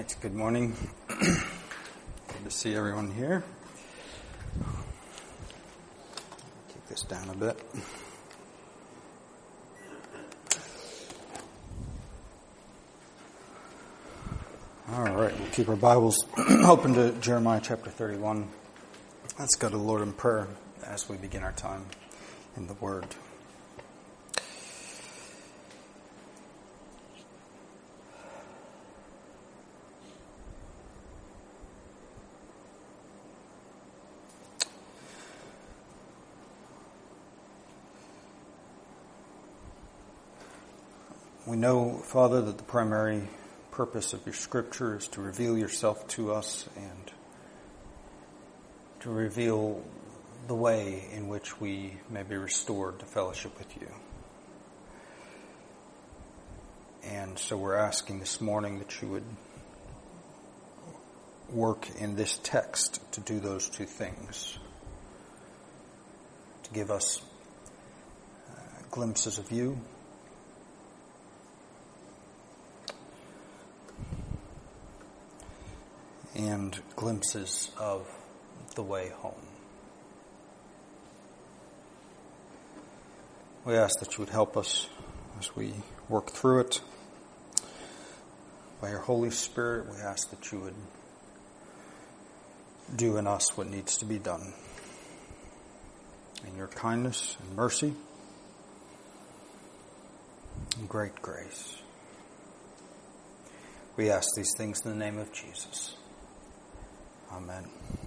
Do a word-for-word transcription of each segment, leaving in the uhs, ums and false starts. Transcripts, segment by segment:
right, good morning. Good to see everyone here. Take this down a bit. All right, we'll keep our Bibles open to Jeremiah chapter thirty-one. Let's go to the Lord in prayer as we begin our time in the Word. We know, Father, that the primary purpose of your Scripture is to reveal yourself to us and to reveal the way in which we may be restored to fellowship with you. And so we're asking this morning that you would work in this text to do those two things, to give us uh, glimpses of you, and glimpses of the way home. We ask that you would help us as we work through it. By your Holy Spirit, we ask that you would do in us what needs to be done. In your kindness and mercy and great grace. We ask these things in the name of Jesus. Amen.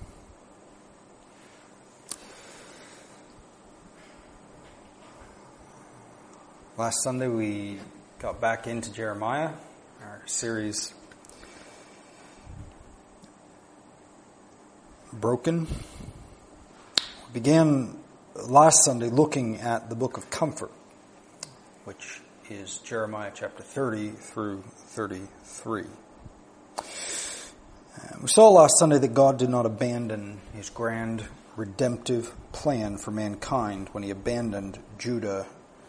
Last Sunday we got back into Jeremiah, our series Broken. We began last Sunday looking at the book of comfort, which is Jeremiah chapter thirty through thirty-three. We saw last Sunday that God did not abandon his grand redemptive plan for mankind when he abandoned Judah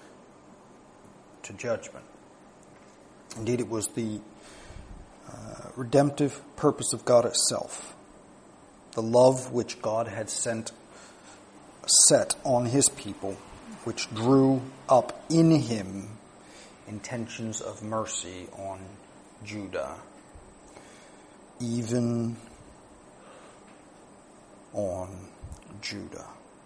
to judgment. Indeed, it was the uh, redemptive purpose of God itself, the love which God had sent, set on his people, which drew up in him intentions of mercy on Judah, even on Judah.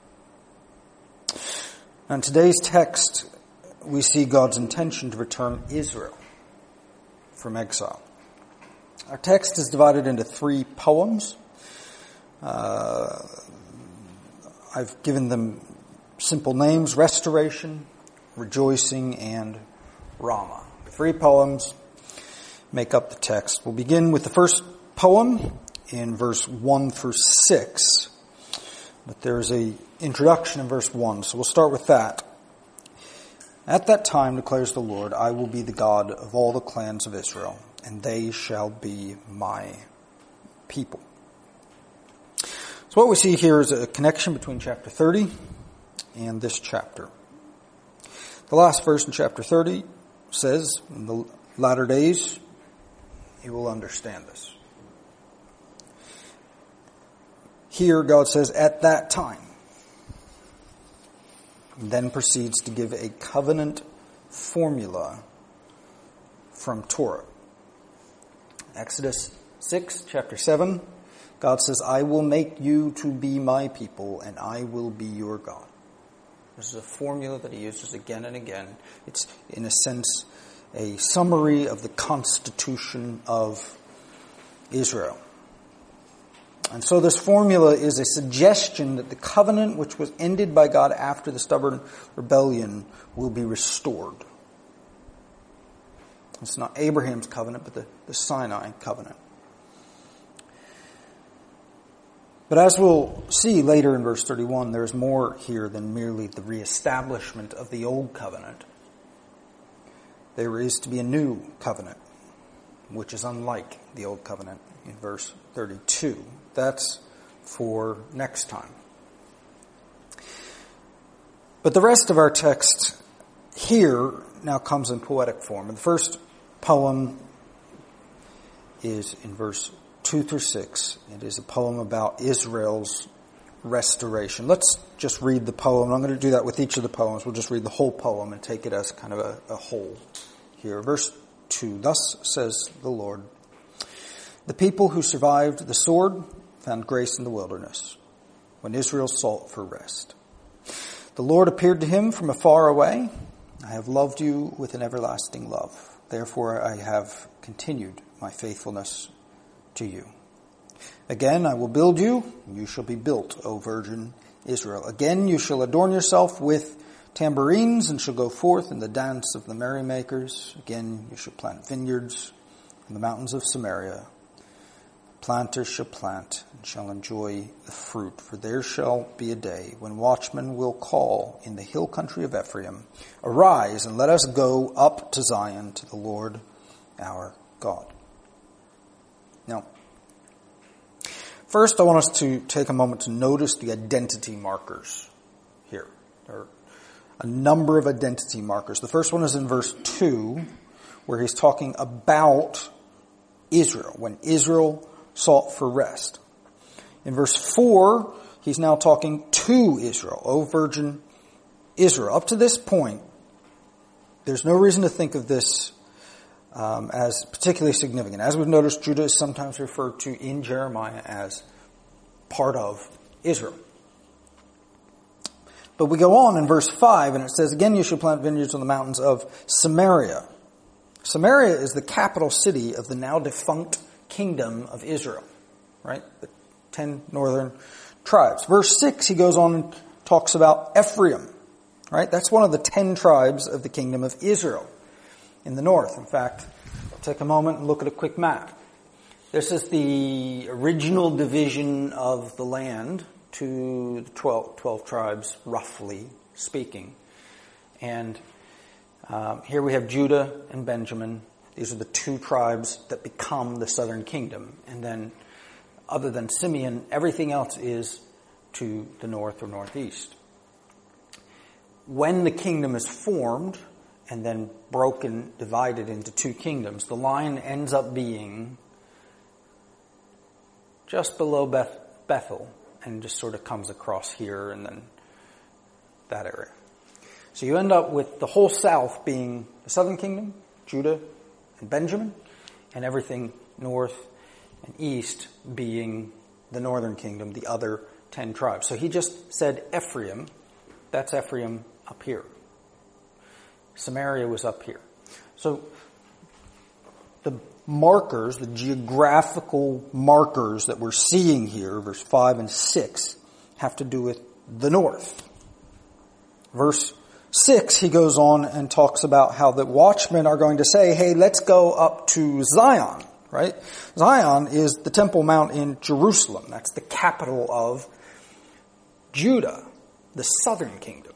Now in today's text, we see God's intention to return Israel from exile. Our text is divided into three poems. Uh, I've given them simple names: Restoration, Rejoicing, and Ramah. The three poems make up the text. We'll begin with the first poem in verse one through six. But there's a introduction in verse one, so we'll start with that. At that time, declares the Lord, I will be the God of all the clans of Israel, and they shall be my people. So what we see here is a connection between chapter thirty and this chapter. The last verse in chapter thirty says, in the latter days, you will understand this. Here, God says, at that time. And then proceeds to give a covenant formula from Torah. Exodus six, chapter seven, God says, I will make you to be my people, and I will be your God. This is a formula that he uses again and again. It's, in a sense, a summary of the constitution of Israel. And so this formula is a suggestion that the covenant which was ended by God after the stubborn rebellion will be restored. It's not Abraham's covenant, but the, the Sinai covenant. But as we'll see later in verse thirty-one, there's more here than merely the reestablishment of the old covenant. There is to be a new covenant, which is unlike the old covenant in verse thirty-two. That's for next time. But the rest of our text here now comes in poetic form. And the first poem is in verse two through six. It is a poem about Israel's restoration. Let's just read the poem. I'm going to do that with each of the poems. We'll just read the whole poem and take it as kind of a, a whole here. Verse two, thus says the Lord, the people who survived the sword found grace in the wilderness, when Israel sought for rest. The Lord appeared to him from afar away. I have loved you with an everlasting love. Therefore I have continued my faithfulness to you. Again, I will build you, and you shall be built, O virgin Israel. Again, you shall adorn yourself with tambourines, and shall go forth in the dance of the merrymakers. Again, you shall plant vineyards in the mountains of Samaria. Planters shall plant, and shall enjoy the fruit. For there shall be a day when watchmen will call in the hill country of Ephraim, arise, and let us go up to Zion, to the Lord our God. Now, first, I want us to take a moment to notice the identity markers here. There are a number of identity markers. The first one is in verse two, where he's talking about Israel, when Israel sought for rest. In verse four, he's now talking to Israel, O virgin Israel. Up to this point, there's no reason to think of this Um, as particularly significant. As we've noticed, Judah is sometimes referred to in Jeremiah as part of Israel. But we go on in verse five, and it says, again you shall plant vineyards on the mountains of Samaria. Samaria is the capital city of the now defunct kingdom of Israel, right? The ten northern tribes. Verse six, he goes on and talks about Ephraim, right? That's one of the ten tribes of the kingdom of Israel in the north. In fact, I'll take a moment and look at a quick map. This is the original division of the land to the twelve, twelve tribes, roughly speaking. And um, here we have Judah and Benjamin. These are the two tribes that become the southern kingdom. And then, other than Simeon, everything else is to the north or northeast. When the kingdom is formed and then broken, divided into two kingdoms, the line ends up being just below Beth, Bethel and just sort of comes across here and then that area. So you end up with the whole south being the southern kingdom, Judah and Benjamin, and everything north and east being the northern kingdom, the other ten tribes. So he just said Ephraim. That's Ephraim up here. Samaria was up here. So the markers, the geographical markers that we're seeing here, verse five and six, have to do with the north. Verse six, he goes on and talks about how the watchmen are going to say, hey, let's go up to Zion, right? Zion is the Temple Mount in Jerusalem. That's the capital of Judah, the southern kingdom.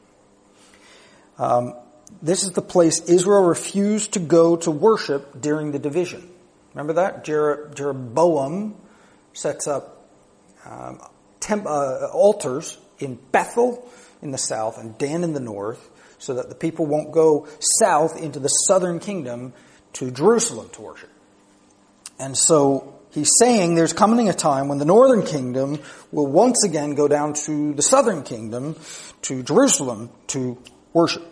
Um, This is the place Israel refused to go to worship during the division. Remember that? Jer- Jeroboam sets up um, temp- uh, altars in Bethel in the south and Dan in the north so that the people won't go south into the southern kingdom to Jerusalem to worship. And so he's saying there's coming a time when the northern kingdom will once again go down to the southern kingdom, to Jerusalem, to worship.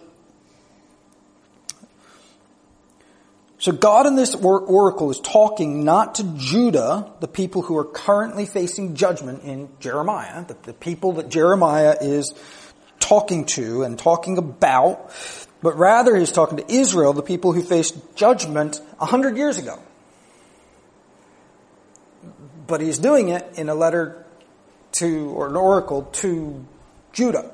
So God in this oracle is talking not to Judah, the people who are currently facing judgment in Jeremiah, the, the people that Jeremiah is talking to and talking about, but rather he's talking to Israel, the people who faced judgment a hundred years ago. But he's doing it in a letter to, or an oracle to Judah.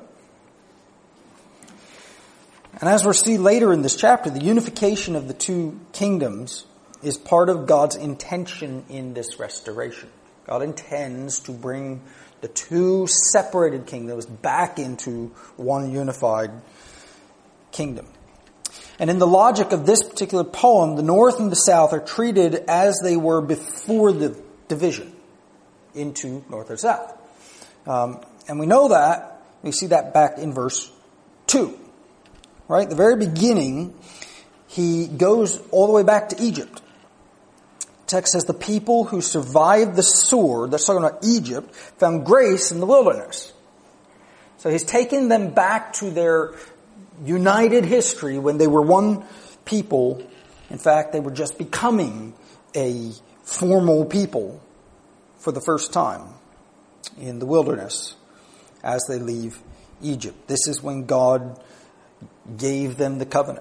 And as we'll see later in this chapter, the unification of the two kingdoms is part of God's intention in this restoration. God intends to bring the two separated kingdoms back into one unified kingdom. And in the logic of this particular poem, the north and the south are treated as they were before the division into north or south. Um, and we know that, we see that back in verse two. Right? At the very beginning, he goes all the way back to Egypt. text says the people who survived the sword, that's talking about Egypt, found grace in the wilderness. So he's taking them back to their united history when they were one people. In fact, they were just becoming a formal people for the first time in the wilderness as they leave Egypt. This is when God gave them the covenant.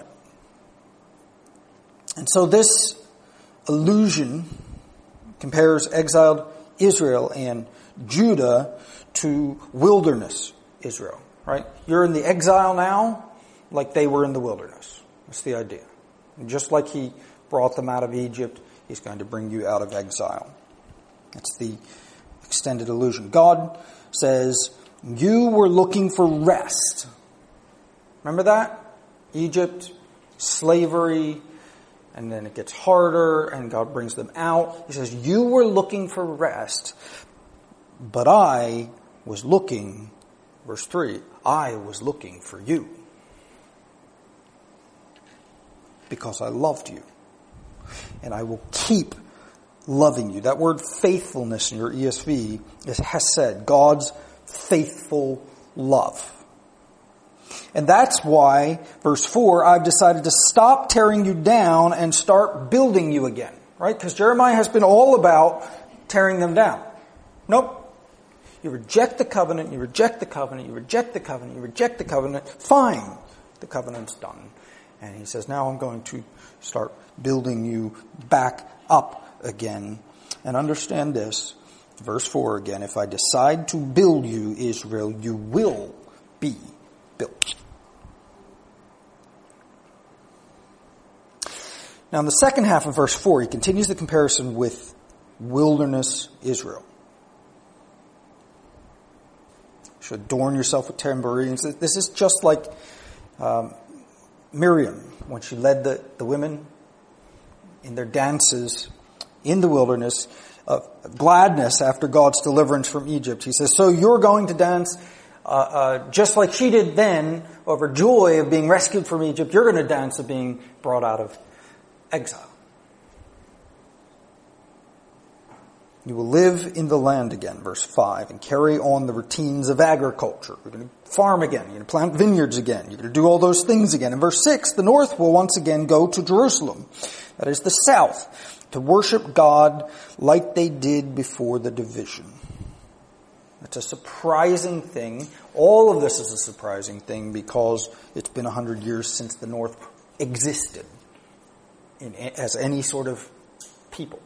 And so this allusion compares exiled Israel and Judah to wilderness Israel, right? You're in the exile now like they were in the wilderness. That's the idea. And just like he brought them out of Egypt, he's going to bring you out of exile. That's the extended allusion. God says, you were looking for rest. Remember that? Egypt, slavery, and then it gets harder, and God brings them out. He says, you were looking for rest, but I was looking, verse three, I was looking for you. Because I loved you. And I will keep loving you. That word faithfulness in your E S V is hesed, God's faithful love. And that's why, verse four, I've decided to stop tearing you down and start building you again. Right? Because Jeremiah has been all about tearing them down. Nope. You reject the covenant, you reject the covenant, you reject the covenant, you reject the covenant. Fine. The covenant's done. And he says, now I'm going to start building you back up again. And understand this, verse four again, if I decide to build you, Israel, you will be built. Now in the second half of verse four, he continues the comparison with wilderness Israel. You should adorn yourself with tambourines. This is just like um, Miriam, when she led the, the women in their dances in the wilderness of gladness after God's deliverance from Egypt. He says, so you're going to dance uh, uh, just like she did then over joy of being rescued from Egypt. You're going to dance of being brought out of exile. You will live in the land again, verse five, and carry on the routines of agriculture. You're going to farm again. You're going to plant vineyards again. You're going to do all those things again. In verse six, the north will once again go to Jerusalem, that is the south, to worship God like they did before the division. That's a surprising thing. All of this is a surprising thing because it's been a hundred years since the north existed in, as any sort of people.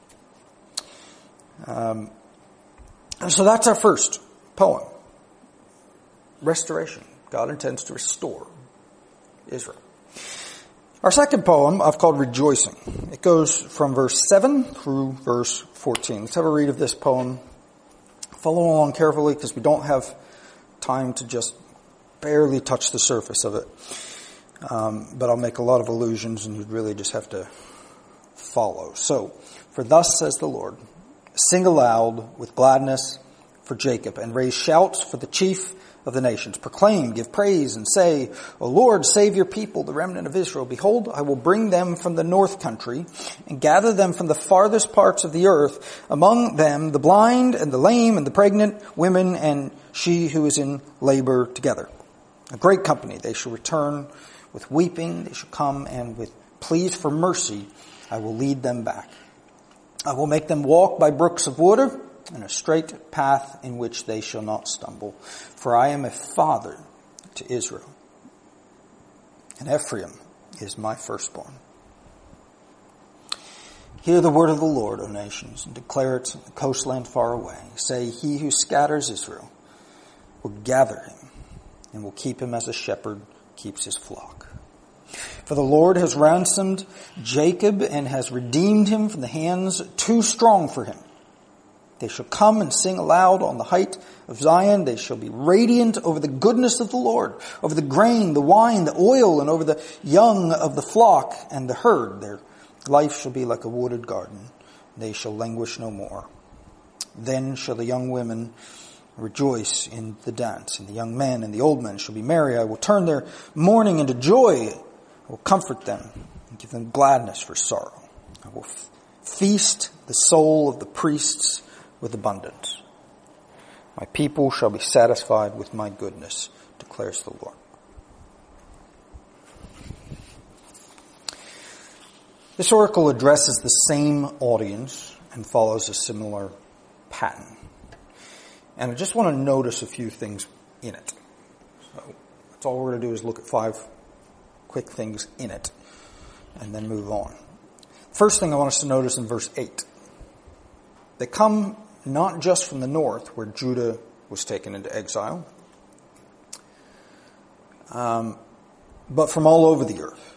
Um, so that's our first poem. Restoration. God intends to restore Israel. Our second poem I've called Rejoicing. It goes from verse seven through verse fourteen. Let's have a read of this poem. Follow along carefully because we don't have time to just barely touch the surface of it. Um, but I'll make a lot of allusions and you'd really just have to follow. So, for thus says the Lord, sing aloud with gladness for Jacob and raise shouts for the chief of the nations. Proclaim, give praise, and say, O Lord, save your people, the remnant of Israel. Behold, I will bring them from the north country and gather them from the farthest parts of the earth, among them the blind and the lame and the pregnant women and she who is in labor together. A great company. They shall return with weeping. They shall come, and with pleas for mercy I will lead them back. I will make them walk by brooks of water, in a straight path in which they shall not stumble. For I am a father to Israel, and Ephraim is my firstborn. Hear the word of the Lord, O nations, and declare it in the coastland far away. Say, he who scatters Israel will gather him, and will keep him as a shepherd keeps his flock. For the Lord has ransomed Jacob and has redeemed him from the hands too strong for him. They shall come and sing aloud on the height of Zion. They shall be radiant over the goodness of the Lord, over the grain, the wine, the oil, and over the young of the flock and the herd. Their life shall be like a wooded garden. They shall languish no more. Then shall the young women rejoice in the dance, and the young men and the old men shall be merry. I will turn their mourning into joy. I will comfort them and give them gladness for sorrow. I will feast the soul of the priests with abundance. My people shall be satisfied with my goodness, declares the Lord. This oracle addresses the same audience and follows a similar pattern. And I just want to notice a few things in it. So that's all we're going to do is look at five quick things in it and then move on. First thing I want us to notice in verse eight. They come not just from the north, where Judah was taken into exile, um, but from all over the earth.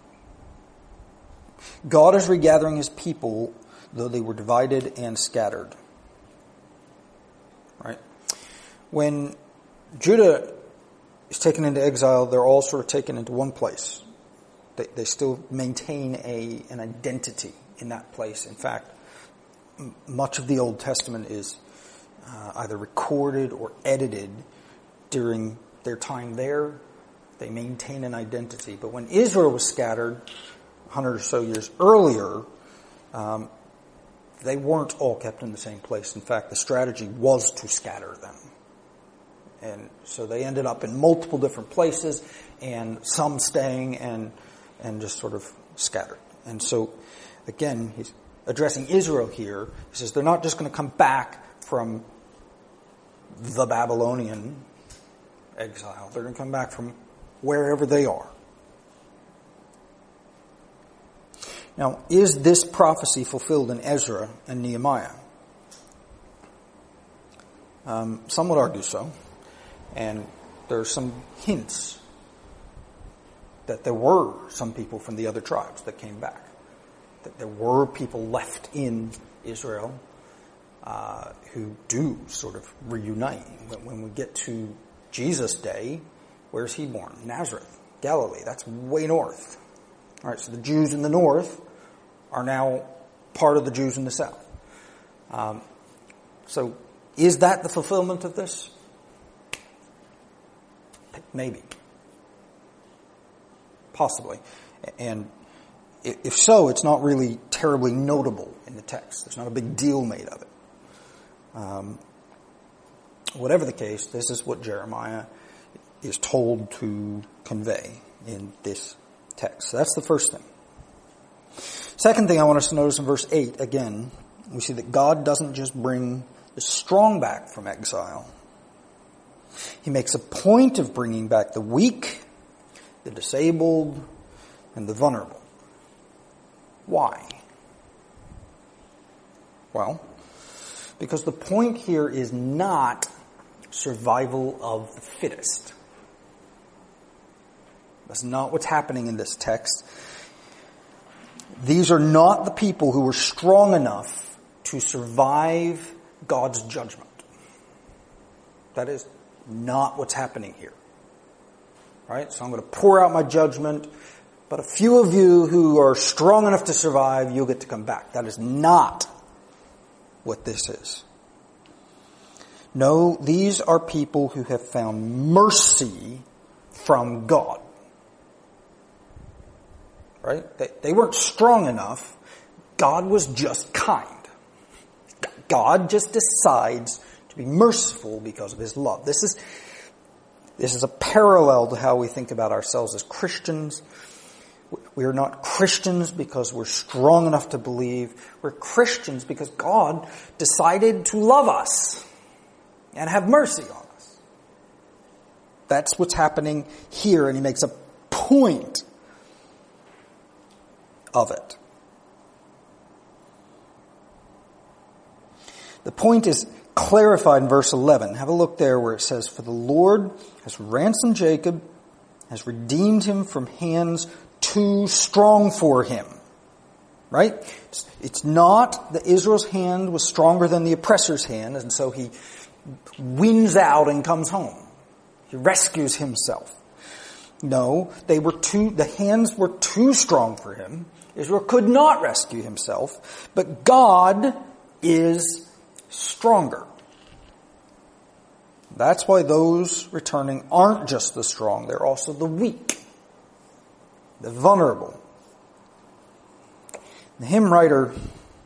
God is regathering his people, though they were divided and scattered. Right? When Judah is taken into exile, they're all sort of taken into one place. They, they still maintain a an identity in that place. In fact, m- much of the Old Testament is uh, either recorded or edited during their time there. They maintain an identity. But when Israel was scattered, a hundred or so years earlier, um, they weren't all kept in the same place. In fact, the strategy was to scatter them. And so they ended up in multiple different places, and some staying and and just sort of scattered. And so, again, he's addressing Israel here. He says they're not just going to come back from the Babylonian exile. They're going to come back from wherever they are. Now, is this prophecy fulfilled in Ezra and Nehemiah? Um, some would argue so. And there are some hints that there were some people from the other tribes that came back. That there were people left in Israel uh, who do sort of reunite. But when we get to Jesus' day, where's he born? Nazareth, Galilee. That's way north. All right, so the Jews in the north are now part of the Jews in the south. Um, so is that the fulfillment of this? Maybe. Possibly. And if so, it's not really terribly notable in the text. There's not a big deal made of it. Um, whatever the case, this is what Jeremiah is told to convey in this text. So that's the first thing. Second thing I want us to notice in verse eight, again, we see that God doesn't just bring the strong back from exile. He makes a point of bringing back the weak, the disabled, and the vulnerable. Why? Well, because the point here is not survival of the fittest. That's not what's happening in this text. These are not the people who were strong enough to survive God's judgment. That is not what's happening here. Right? So I'm going to pour out my judgment, but a few of you who are strong enough to survive, you'll get to come back. That is not what this is. No, these are people who have found mercy from God. Right? They, they weren't strong enough. God was just kind. God just decides to be merciful because of his love. This is, this is a parallel to how we think about ourselves as Christians. We are not Christians because we're strong enough to believe. We're Christians because God decided to love us and have mercy on us. That's what's happening here, and he makes a point of it. The point is clarified in verse eleven. Have a look there where it says, "For the Lord has ransomed Jacob, has redeemed him from hands too strong for him." Right? It's not that Israel's hand was stronger than the oppressor's hand, and so he wins out and comes home. He rescues himself. No, they were too, the hands were too strong for him. Israel could not rescue himself, but God is stronger. That's why those returning aren't just the strong, they're also the weak, the vulnerable. The hymn writer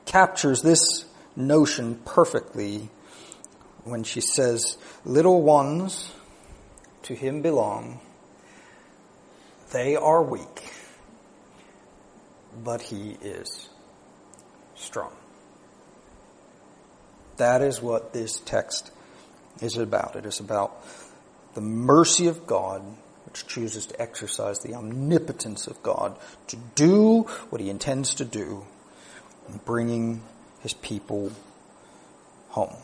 captures this notion perfectly when she says, "Little ones to him belong. They are weak, but he is strong." That is what this text is about. It is about the mercy of God, which chooses to exercise the omnipotence of God to do what he intends to do in bringing his people home.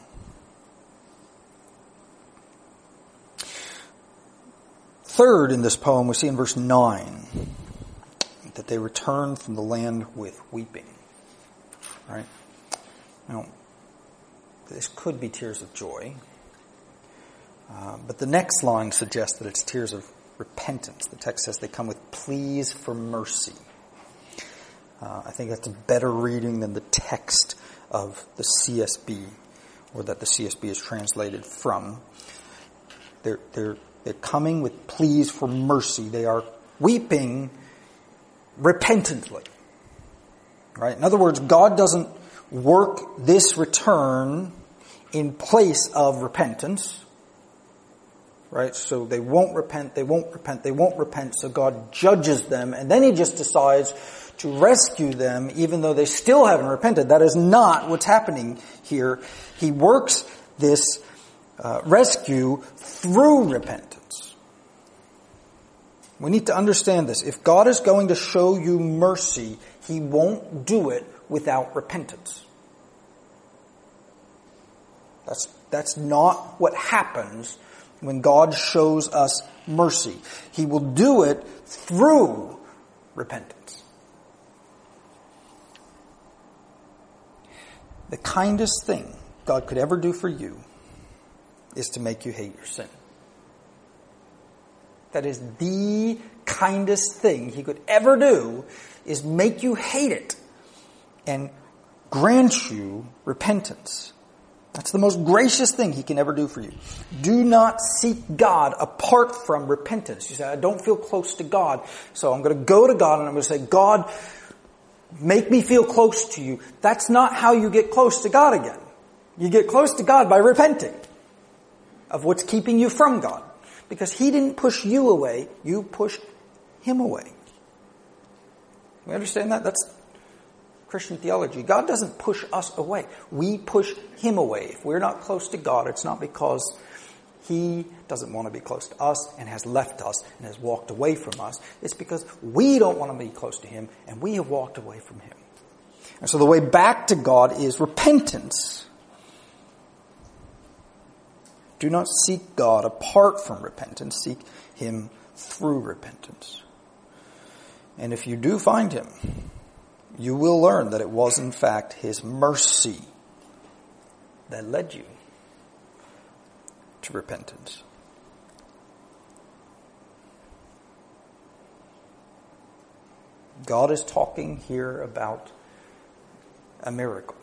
Third, in this poem, we see in verse nine that they return from the land with weeping. Right? Now, this could be tears of joy, uh, but the next line suggests that it's tears of repentance. The text says they come with pleas for mercy. Uh, I think that's a better reading than the text of the C S B, or that the C S B is translated from. They're, they're, they're coming with pleas for mercy. They are weeping repentantly. Right? In other words, God doesn't work this return in place of repentance. Right? So they won't repent, they won't repent, they won't repent, so God judges them, and then he just decides to rescue them even though they still haven't repented. That is not what's happening here. He works this uh, rescue through repentance. We need to understand this. If God is going to show you mercy, he won't do it without repentance. That's, that's not what happens when God shows us mercy. He will do it through repentance. The kindest thing God could ever do for you is to make you hate your sin. That is the kindest thing he could ever do, is make you hate it and grant you repentance. That's the most gracious thing he can ever do for you. Do not seek God apart from repentance. You say, I don't feel close to God, so I'm going to go to God and I'm going to say, God, make me feel close to you. That's not how you get close to God again. You get close to God by repenting of what's keeping you from God. Because he didn't push you away, you pushed him away. We understand that? That's Christian theology. God doesn't push us away. We push him away. If we're not close to God, it's not because he doesn't want to be close to us and has left us and has walked away from us. It's because we don't want to be close to him and we have walked away from him. And so the way back to God is repentance. Do not seek God apart from repentance. Seek him through repentance. And if you do find him, you will learn that it was in fact his mercy that led you to repentance. God is talking here about a miracle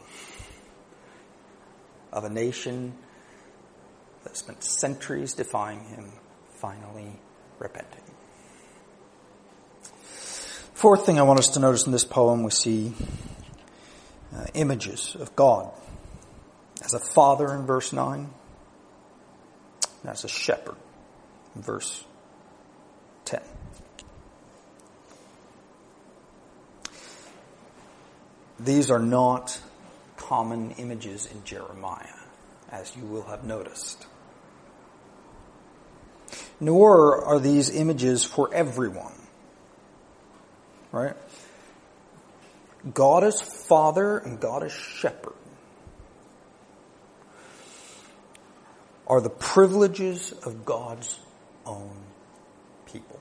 of a nation that spent centuries defying him, finally repenting. Fourth thing I want us to notice in this poem, we see uh, images of God as a father in verse nine, and as a shepherd in verse ten. These are not common images in Jeremiah, as you will have noticed. Nor are these images for everyone. Right? God is Father and God is Shepherd are the privileges of God's own people.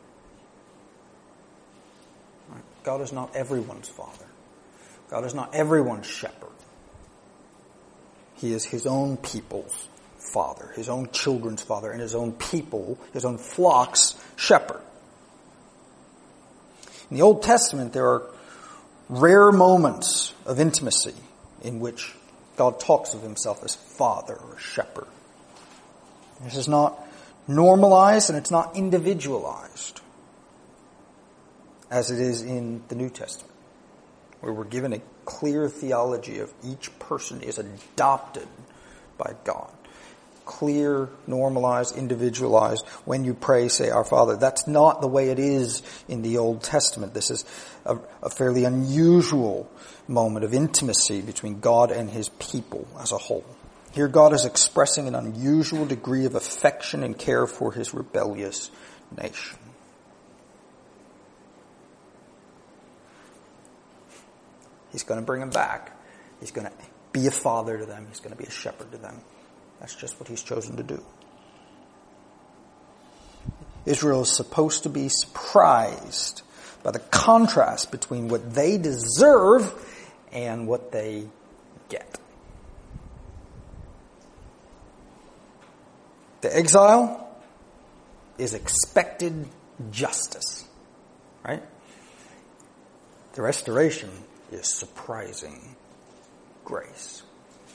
Right? God is not everyone's Father. God is not everyone's Shepherd. He is his own people's Father, his own children's Father, and his own people, his own flock's Shepherd. In the Old Testament, there are rare moments of intimacy in which God talks of himself as Father or Shepherd. This is not normalized and it's not individualized as it is in the New Testament. where we're given a clear theology of each person is adopted by God. Clear, normalized, individualized. When you pray, say, Our Father. That's not the way it is in the Old Testament. This is a, a fairly unusual moment of intimacy between God and his people as a whole. Here God is expressing an unusual degree of affection and care for his rebellious nation. He's going to bring them back. He's going to be a father to them. He's going to be a shepherd to them. That's just what he's chosen to do. Israel is supposed to be surprised by the contrast between what they deserve and what they get. The exile is expected justice, right? The restoration is surprising grace.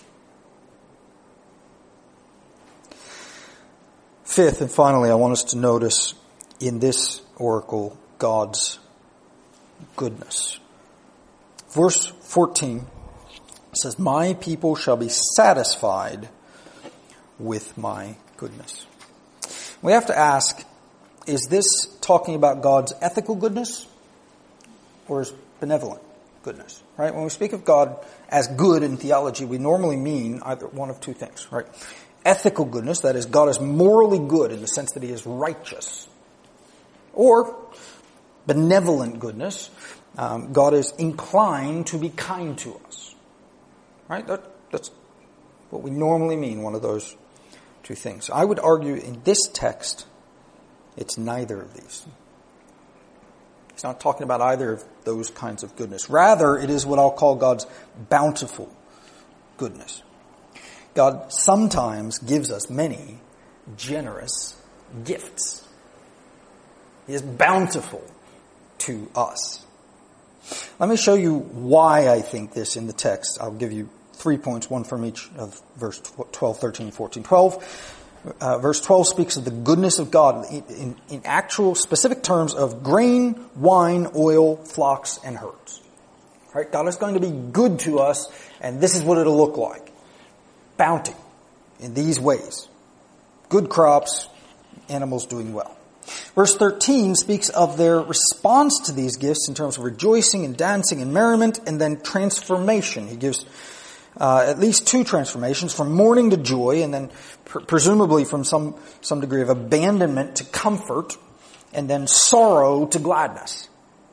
Fifth, and finally, I want us to notice in this oracle God's goodness. Verse fourteen says, My people shall be satisfied with my goodness. We have to ask, is this talking about God's ethical goodness or his benevolent goodness? Right? When we speak of God as good in theology, we normally mean either one of two things, right? Ethical goodness, that is, God is morally good in the sense that he is righteous. Or benevolent goodness, um, God is inclined to be kind to us. Right? That, that's what we normally mean, one of those two things. I would argue in this text, it's neither of these. He's not talking about either of those kinds of goodness. Rather, it is what I'll call God's bountiful goodness. God sometimes gives us many generous gifts. He is bountiful to us. Let me show you why I think this in the text. I'll give you three points, one from each of verse twelve, thirteen, fourteen, twelve. Uh, verse twelve speaks of the goodness of God in, in, in actual specific terms of grain, wine, oil, flocks, and herds. Right? God is going to be good to us, and this is what it'll look like. Bounty in these ways. Good crops, animals doing well. Verse thirteen speaks of their response to these gifts in terms of rejoicing and dancing and merriment, and then transformation. He gives uh, at least two transformations, from mourning to joy, and then pr- presumably from some, some degree of abandonment to comfort, and then sorrow to gladness.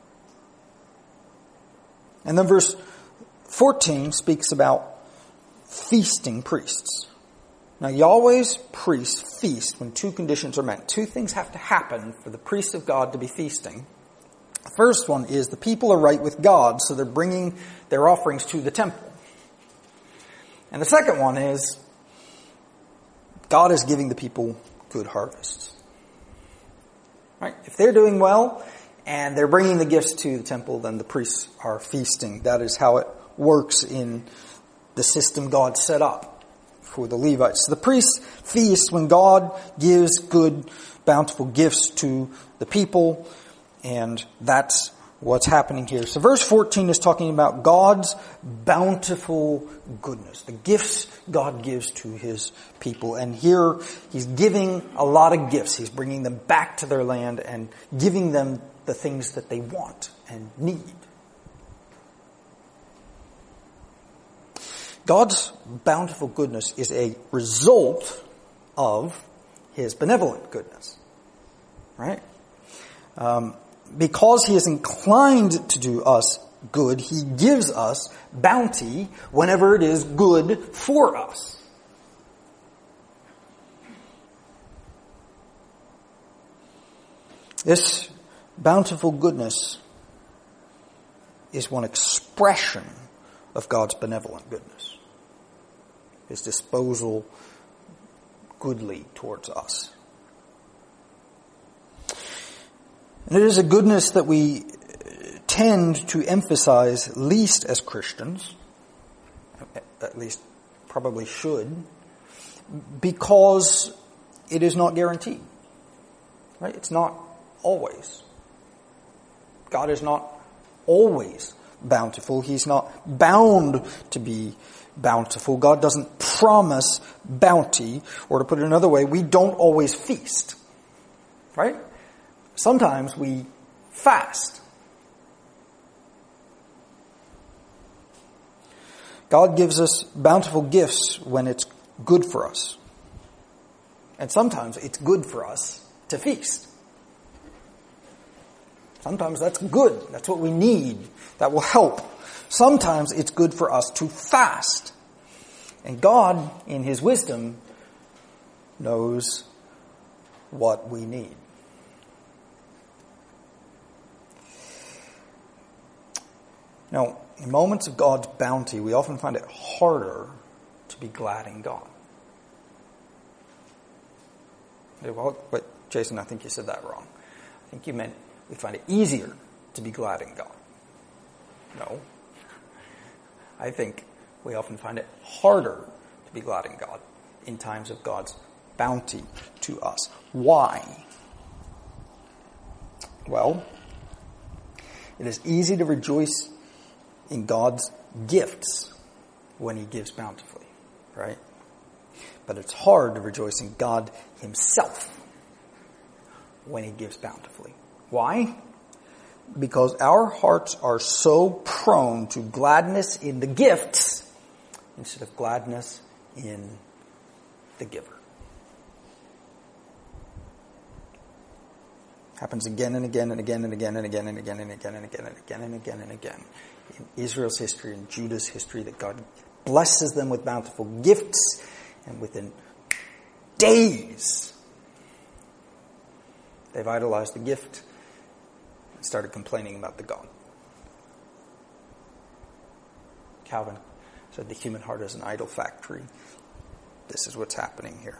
And then verse fourteen speaks about feasting priests. Now, Yahweh's priests feast when two conditions are met. Two things have to happen for the priests of God to be feasting. The first one is the people are right with God, so they're bringing their offerings to the temple. And the second one is God is giving the people good harvests. Right? If they're doing well and they're bringing the gifts to the temple, then the priests are feasting. That is how it works in the system God set up for the Levites. The priests feast when God gives good, bountiful gifts to the people, and that's what's happening here. So verse fourteen is talking about God's bountiful goodness, the gifts God gives to his people. And here he's giving a lot of gifts. He's bringing them back to their land and giving them the things that they want and need. God's bountiful goodness is a result of his benevolent goodness. Right? Um, because he is inclined to do us good, he gives us bounty whenever it is good for us. This bountiful goodness is one expression of God's benevolent goodness. His disposal goodly towards us. And it is a goodness that we tend to emphasize least as Christians, at least probably should, because it is not guaranteed. Right? It's not always. God is not always bountiful. He's not bound to be bountiful. God doesn't promise bounty. Or to put it another way, we don't always feast. Right? Sometimes we fast. God gives us bountiful gifts when it's good for us. And sometimes it's good for us to feast. Sometimes that's good. That's what we need. That will help. Sometimes it's good for us to fast. And God, in His wisdom, knows what we need. Now, in moments of God's bounty, we often find it harder to be glad in God. Well, but Jason, I think you said that wrong. I think you meant we find it easier to be glad in God. No. I think we often find it harder to be glad in God in times of God's bounty to us. Why? Well, it is easy to rejoice in God's gifts when He gives bountifully, right? But it's hard to rejoice in God Himself when He gives bountifully. Why? Because our hearts are so prone to gladness in the gifts instead of gladness in the giver. Happens again and again and again and again and again and again and again and again and again and again and again in Israel's history and Judah's history that God blesses them with bountiful gifts, and within days they've idolized the gift and started complaining about the God. Calvin said the human heart is an idol factory. This is what's happening here.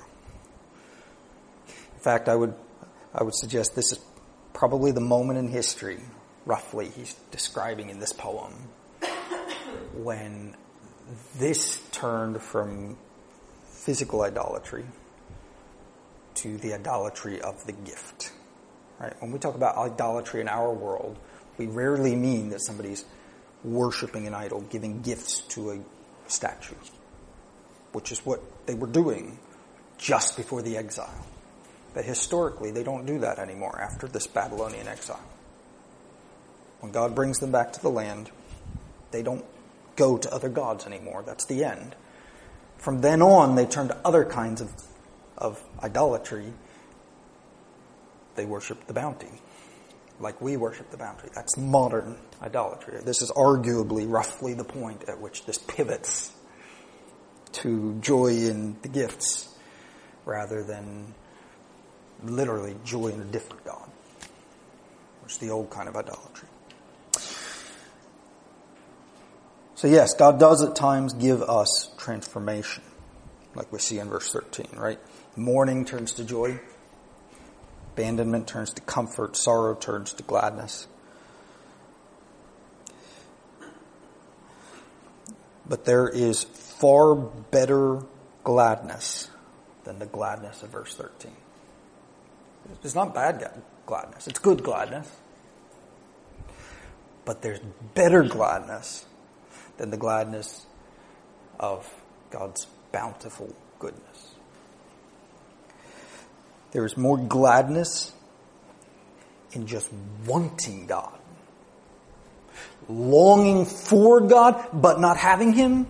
In fact, I would I would suggest this is probably the moment in history, roughly, he's describing in this poem, when this turned from physical idolatry to the idolatry of the gift. Right? When we talk about idolatry in our world, we rarely mean that somebody's worshiping an idol, giving gifts to a statue, which is what they were doing just before the exile. But historically, they don't do that anymore after this Babylonian exile. When God brings them back to the land, they don't go to other gods anymore. That's the end. From then on, they turn to other kinds of, of idolatry. They worship the bounty, like we worship the bounty. That's modern idolatry. This is arguably roughly the point at which this pivots to joy in the gifts rather than literally joy in a different God, which is the old kind of idolatry. So yes, God does at times give us transformation, like we see in verse thirteen, right? Mourning turns to joy. Abandonment turns to comfort. Sorrow turns to gladness. But there is far better gladness than the gladness of verse thirteen. It's not bad gladness. It's good gladness. But there's better gladness than the gladness of God's bountiful goodness. There is more gladness in just wanting God, longing for God, but not having Him,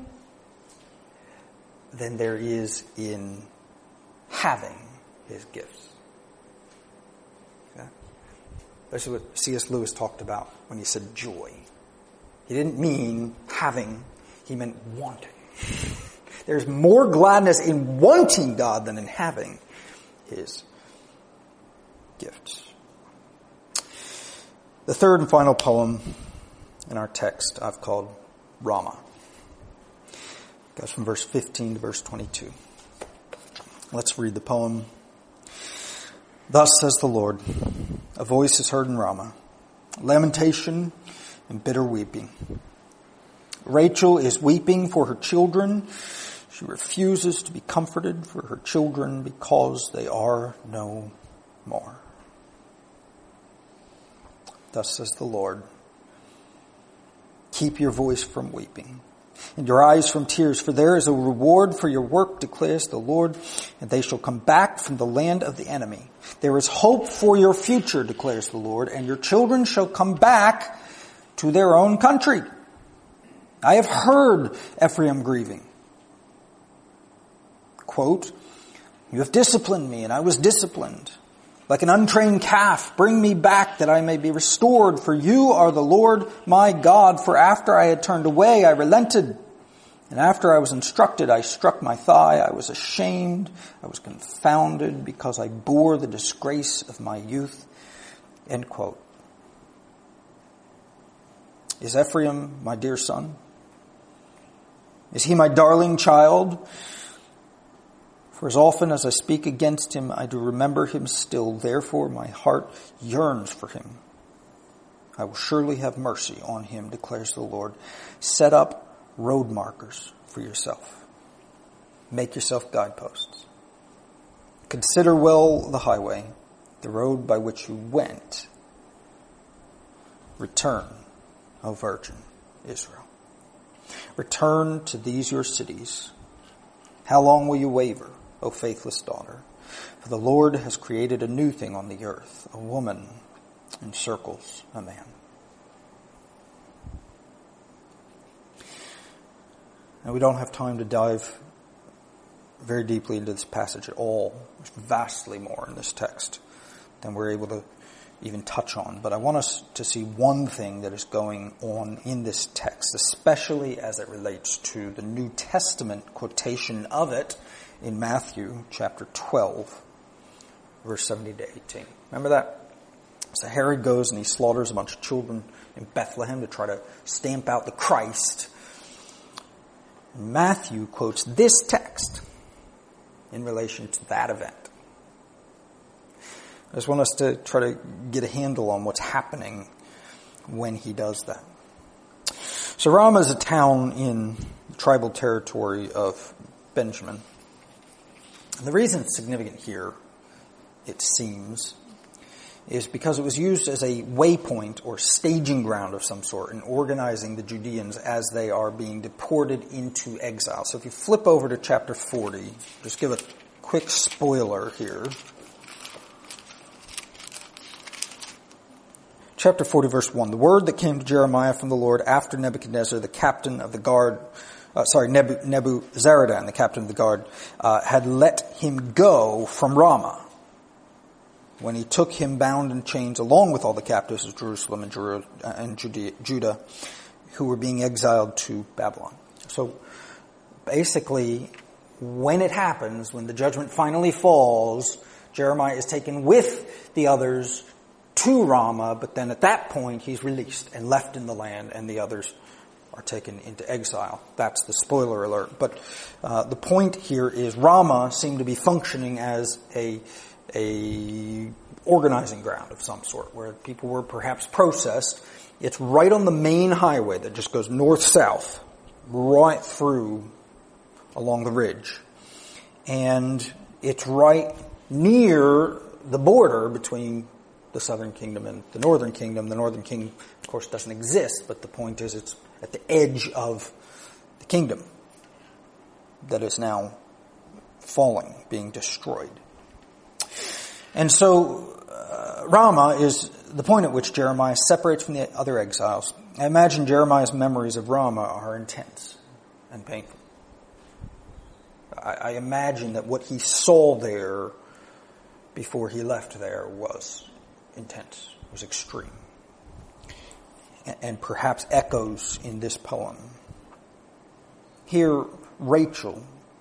than there is in having His gifts. Yeah? That's what C S Lewis talked about when he said joy. He didn't mean having, he meant wanting. There's more gladness in wanting God than in having His gifts. The third and final poem in our text I've called Rama. It goes from verse fifteen to verse twenty-two. Let's read the poem. Thus says the Lord, a voice is heard in Rama, lamentation and bitter weeping. Rachel is weeping for her children. She refuses to be comforted for her children because they are no more. Thus says the Lord, Keep your voice from weeping and your eyes from tears, for there is a reward for your work, declares the Lord, and they shall come back from the land of the enemy. There is hope for your future, declares the Lord, and your children shall come back to their own country. I have heard Ephraim grieving. Quote, you have disciplined me, and I was disciplined. Like an untrained calf, bring me back that I may be restored, for you are the Lord my God. For after I had turned away, I relented. And after I was instructed, I struck my thigh. I was ashamed. I was confounded because I bore the disgrace of my youth. End quote. Is Ephraim my dear son? Is he my darling child? For as often as I speak against him, I do remember him still. Therefore my heart yearns for him. I will surely have mercy on him, declares the Lord. Set up road markers for yourself. Make yourself guideposts. Consider well the highway, the road by which you went. Return, O Virgin Israel. Return to these your cities. How long will you waver, O faithless daughter? For the Lord has created a new thing on the earth. A woman encircles a man. Now, we don't have time to dive very deeply into this passage at all. There's vastly more in this text than we're able to even touch on. But I want us to see one thing that is going on in this text, especially as it relates to the New Testament quotation of it in Matthew chapter twelve, verse seventeen to eighteen. Remember that? So Herod goes and he slaughters a bunch of children in Bethlehem to try to stamp out the Christ. Matthew quotes this text in relation to that event. I just want us to try to get a handle on what's happening when he does that. So Ramah is a town in the tribal territory of Benjamin. And the reason it's significant here, it seems, is because it was used as a waypoint or staging ground of some sort in organizing the Judeans as they are being deported into exile. So if you flip over to chapter forty, just give a quick spoiler here. Chapter forty, verse one. The word that came to Jeremiah from the Lord after Nebuchadnezzar, the captain of the guard, uh, sorry, Nebu, Nebuzaradan, the captain of the guard, uh, had let him go from Ramah, when he took him bound in chains along with all the captives of Jerusalem and, Jeru- and Judea, Judah who were being exiled to Babylon. So basically, when it happens, when the judgment finally falls, Jeremiah is taken with the others to Ramah, but then at that point he's released and left in the land, and the others are taken into exile. That's the spoiler alert. But uh, the point here is Ramah seemed to be functioning as a a organizing ground of some sort where people were perhaps processed. It's right on the main highway that just goes north-south, right through along the ridge. And it's right near the border between the southern kingdom and the northern kingdom. The northern kingdom, of course, doesn't exist, but the point is it's at the edge of the kingdom that is now falling, being destroyed. And so uh, Ramah is the point at which Jeremiah separates from the other exiles. I imagine Jeremiah's memories of Ramah are intense and painful. I, I imagine that what he saw there before he left there was intense, was extreme, and, and perhaps echoes in this poem. Here, Rachel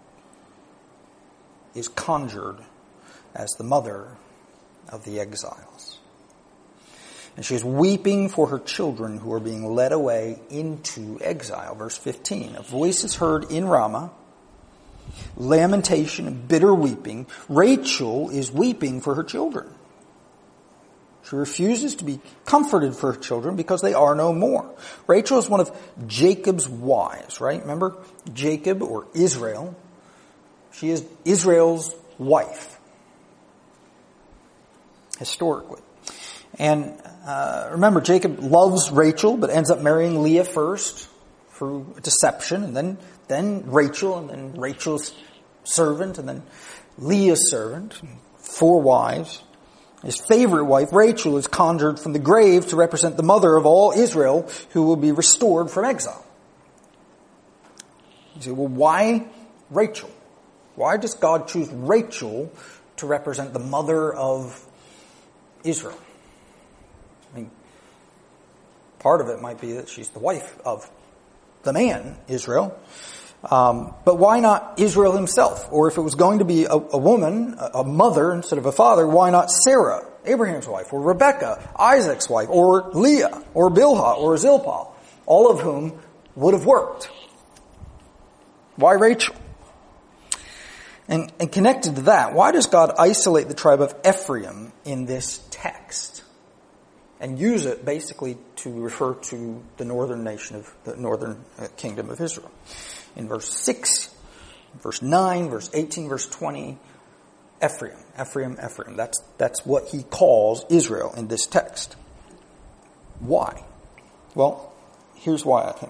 is conjured as the mother of the exiles. And she is weeping for her children who are being led away into exile. Verse fifteen, a voice is heard in Ramah, lamentation and bitter weeping. Rachel is weeping for her children. She refuses to be comforted for her children because they are no more. Rachel is one of Jacob's wives, right? Remember Jacob or Israel? She is Israel's wife, historically. And uh, remember, Jacob loves Rachel, but ends up marrying Leah first through deception, and then, then Rachel, and then Rachel's servant, and then Leah's servant, four wives. His favorite wife, Rachel, is conjured from the grave to represent the mother of all Israel who will be restored from exile. You say, well, why Rachel? Why does God choose Rachel to represent the mother of Israel? I mean, part of it might be that she's the wife of the man, Israel. Um, but why not Israel himself? Or if it was going to be a, a woman, a, a mother instead of a father, why not Sarah, Abraham's wife, or Rebekah, Isaac's wife, or Leah, or Bilhah, or Zilpah, all of whom would have worked? Why Rachel? And, and connected to that, why does God isolate the tribe of Ephraim in this text and use it basically to refer to the northern nation of the northern kingdom of Israel? In verse six, verse nine, verse eighteen, verse twenty, Ephraim, Ephraim, Ephraim. That's, that's what he calls Israel in this text. Why? Well, here's why I think.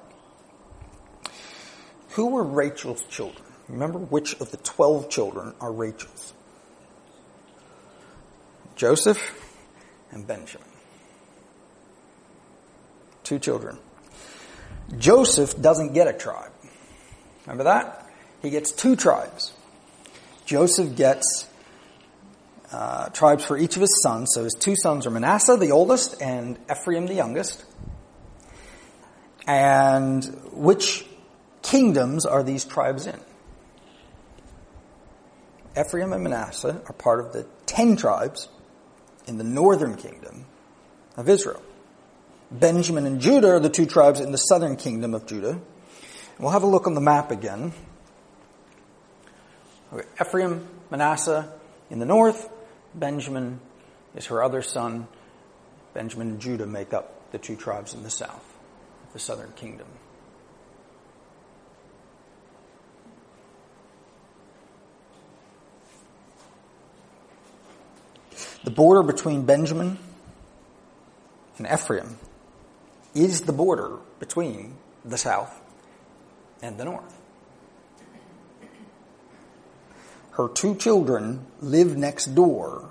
Who were Rachel's children? Remember, which of the twelve children are Rachel's? Joseph and Benjamin. Two children. Joseph doesn't get a tribe. Remember that? He gets two tribes. Joseph gets uh, tribes for each of his sons. So his two sons are Manasseh, the oldest, and Ephraim, the youngest. And which kingdoms are these tribes in? Ephraim and Manasseh are part of the ten tribes in the northern kingdom of Israel. Benjamin and Judah are the two tribes in the southern kingdom of Judah. We'll have a look on the map again. Okay, Ephraim, Manasseh in the north. Benjamin is her other son. Benjamin and Judah make up the two tribes in the south, the southern kingdom. The border between Benjamin and Ephraim is the border between the south and the north. Her two children live next door.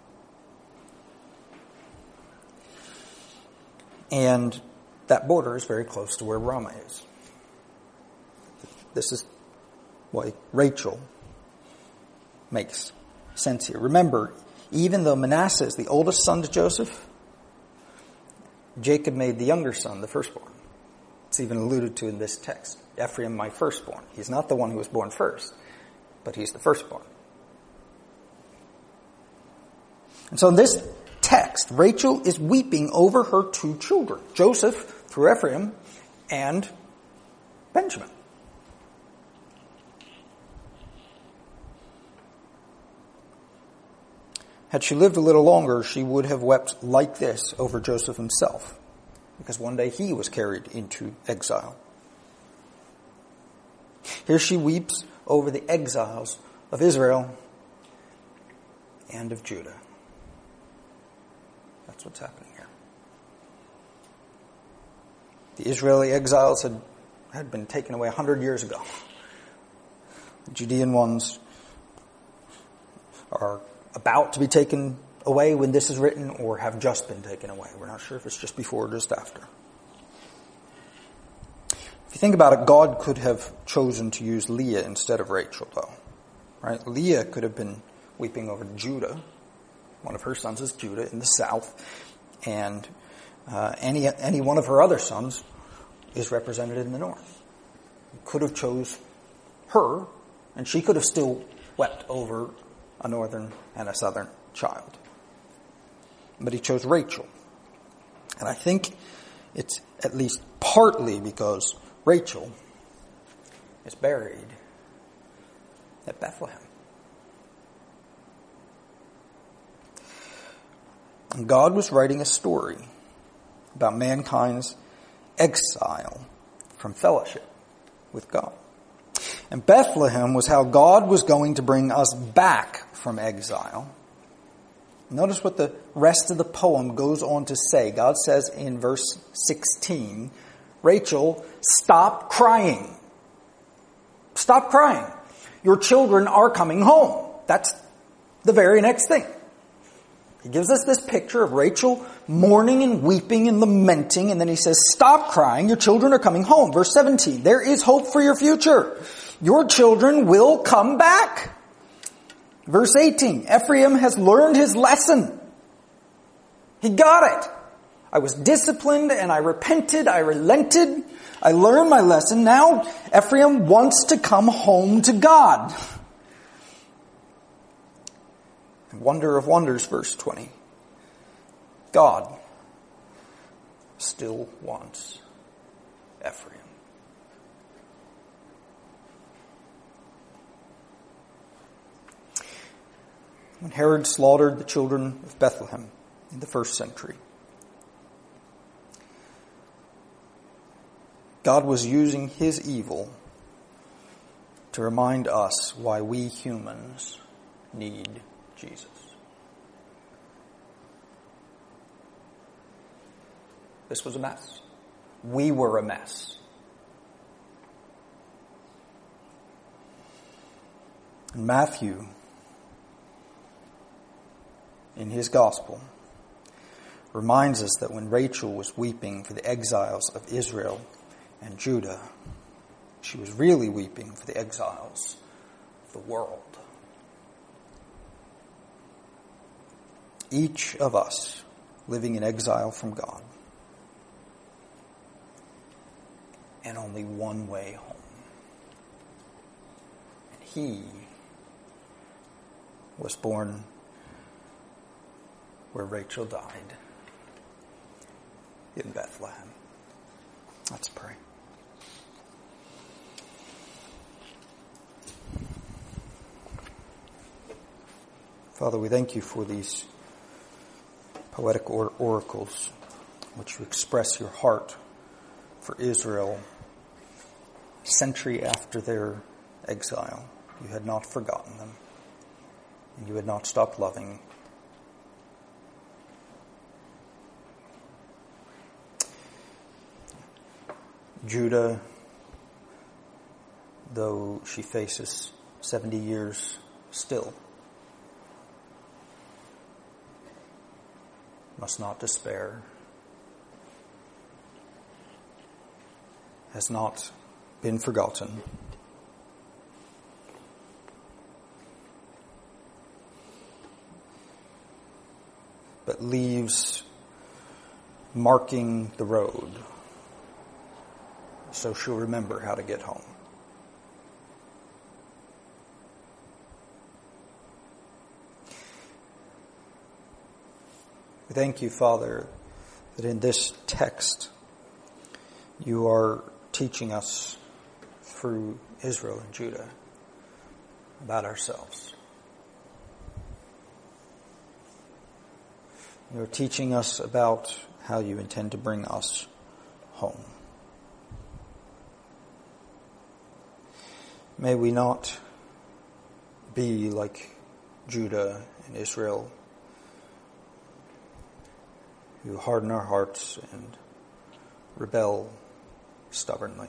And that border is very close to where Ramah is. This is why Rachel makes sense here. Remember, even though Manasseh is the oldest son to Joseph, Jacob made the younger son the firstborn. It's even alluded to in this text. Ephraim, my firstborn. He's not the one who was born first, but he's the firstborn. And so in this text, Rachel is weeping over her two children, Joseph through Ephraim and Benjamin. Had she lived a little longer, she would have wept like this over Joseph himself, because one day he was carried into exile. Here she weeps over the exiles of Israel and of Judah. That's what's happening here. The Israeli exiles had, had been taken away a hundred years ago. The Judean ones are about to be taken away when this is written, or have just been taken away. We're not sure if it's just before or just after. If you think about it, God could have chosen to use Leah instead of Rachel, though. Right? Leah could have been weeping over Judah. One of her sons is Judah in the south. And uh, any any one of her other sons is represented in the north. He could have chose her, and she could have still wept over a northern and a southern child. But he chose Rachel. And I think it's at least partly because Rachel is buried at Bethlehem. And God was writing a story about mankind's exile from fellowship with God. And Bethlehem was how God was going to bring us back from exile Notice what the rest of the poem goes on to say. God says in verse sixteen, Rachel, stop crying. Stop crying. Your children are coming home. That's the very next thing. He gives us this picture of Rachel mourning and weeping and lamenting, and then he says, stop crying, your children are coming home. Verse seventeen, there is hope for your future. Your children will come back. Verse eighteen, Ephraim has learned his lesson. He got it. I was disciplined and I repented, I relented, I learned my lesson. Now Ephraim wants to come home to God. Wonder of wonders, verse twenty. God still wants Ephraim. When Herod slaughtered the children of Bethlehem in the first century, God was using his evil to remind us why we humans need Jesus. This was a mess. We were a mess. And Matthew, in his gospel, reminds us that when Rachel was weeping for the exiles of Israel and Judah, she was really weeping for the exiles of the world. Each of us living in exile from God, and only one way home. And he was born where Rachel died, in Bethlehem. Let's pray. Father, we thank you for these poetic or- oracles which express your heart for Israel. Century after their exile, you had not forgotten them, and you had not stopped loving. Judah, though she faces seventy years still, must not despair, has not been forgotten. But leaves marking the road, so she'll remember how to get home. We thank you, Father, that in this text you are teaching us through Israel and Judah about ourselves. You're teaching us about how you intend to bring us home. May we not be like Judah and Israel, who harden our hearts and rebel stubbornly.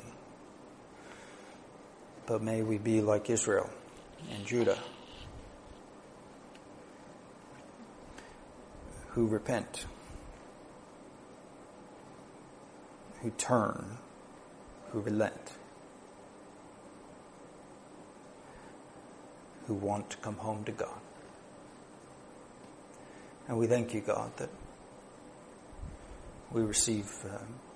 But may we be like Israel and Judah, who repent, who turn, who relent, who want to come home to God. And we thank you, God, that we receive uh,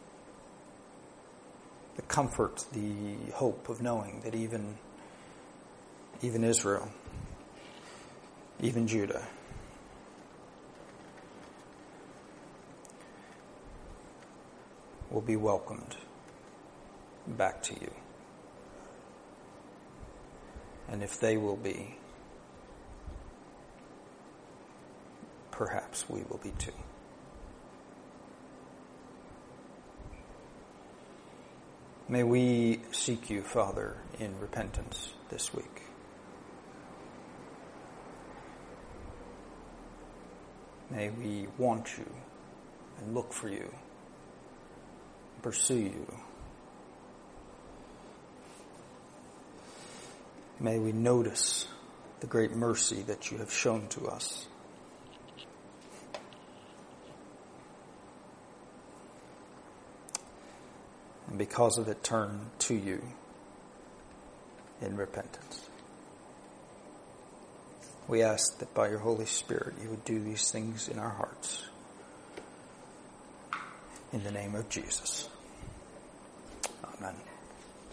the comfort, the hope of knowing that even, even Israel, even Judah, will be welcomed back to you. And if they will be, perhaps we will be too. May we seek you, Father, in repentance this week. May we want you and look for you, pursue you. May we notice the great mercy that you have shown to us. And because of it, turn to you in repentance. We ask that by your Holy Spirit you would do these things in our hearts. In the name of Jesus. Amen.